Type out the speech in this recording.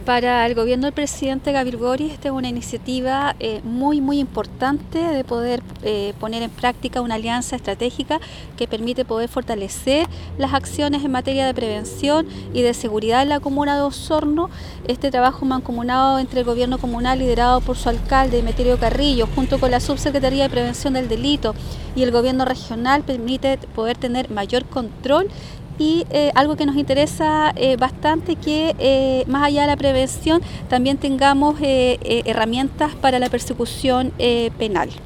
Para el gobierno del presidente Gabriel Boric, esta es una iniciativa muy importante de poder poner en práctica una alianza estratégica que permite poder fortalecer las acciones en materia de prevención y de seguridad en la comuna de Osorno. Este trabajo mancomunado entre el gobierno comunal liderado por su alcalde Emeterio Carrillo junto con la Subsecretaría de Prevención del Delito y el gobierno regional permite poder tener mayor control. Y algo que nos interesa bastante, que más allá de la prevención también tengamos herramientas para la persecución penal.